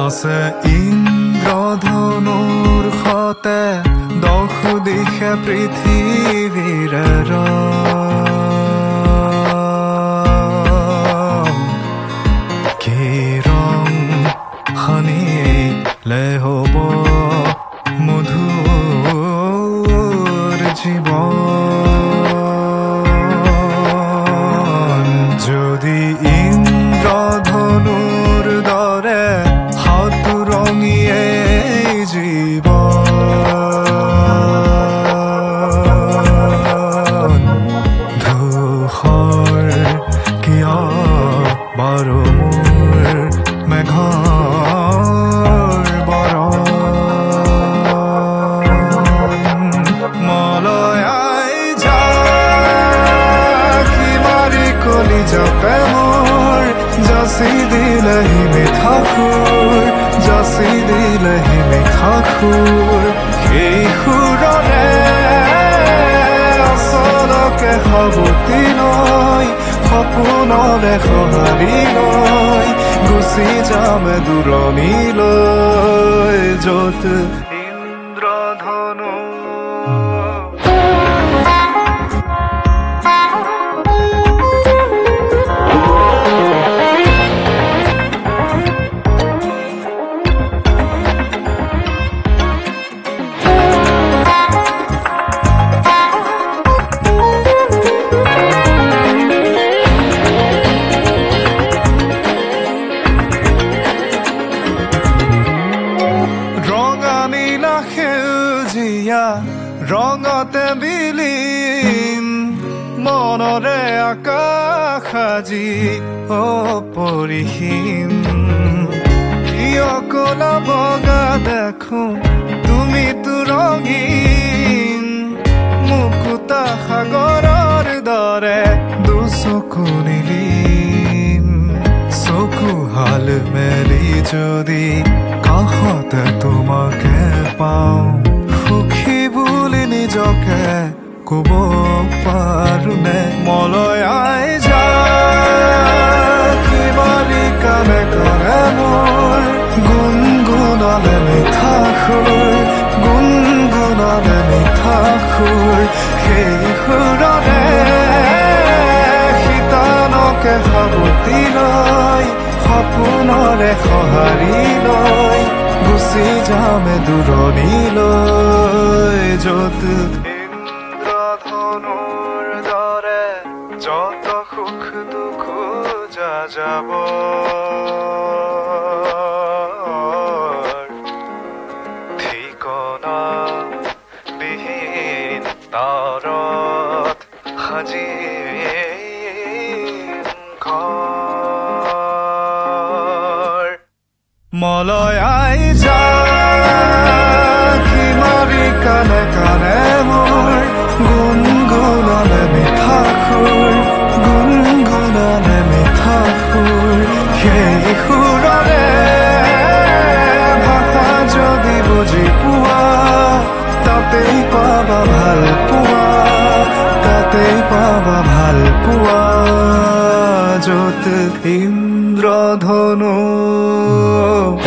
আছে ইন্দ্ৰধনুৰ সতে 10 দিশে পৃথিৱীৰ কি ৰং সানিলে হ'ব মধুৰ জীৱন যদি ইন্দ্ৰধনুৰ দৰে হাতৰঙিয়ে জীৱন ধূসৰ কিয় বাৰু মোৰ মেঘৰ বৰণ মলয়াই যায় কি মাৰি কলি যাপে মোৰ যাচি দিলেহি মিঠা সুৰ যাচি দিলেহি মিঠা সুৰ সেই সুৰৰে আচলকে সাবতি লৈ সপোনৰে সঁহাৰি লৈ গুচি যাম দূৰণিলৈ য'ত ইন্দ্ৰধনু সেউজীয়া ৰঙতে বিলীন মনৰে আকাশ আজি অপৰিসীম কিয় কলা বগা দেখো তুমিতো ৰঙীন মুকুতা সাগৰৰ দৰে দুচকু নীলিম চকু হাল মেলি যদি কাষতে তোমাকে পাওঁ সুখী বুলি নিজকে ক'ব পাৰোনে মলয়াই যায় কি মাৰি কানে কানে মোৰ গুণগুণালে মিঠা সুৰ গুণগুণালে মিঠা সুৰ সেই সুৰৰে শীতানকে সাবতি লৈ সপোনৰে সঁহাৰি লৈ গুচি যাম দূৰণিলৈ য'ত ইন্দ্ৰধনুৰ দৰে যত সুখ দুখ যাব ঠিকনা বিহীন তাৰত সাজি মলয়াই যায় কি মাৰি কানে কানে মোৰ গুণগুণালে মিঠা সুৰ গুণগুণালে মিঠা সুৰ সেই সুৰৰে ভাষা যদি বুজি পোৱা তাতেই পাবা ভাল পোৱা তাতেই পাবা ভাল পোৱা য'ত ইন্দ্ৰধনু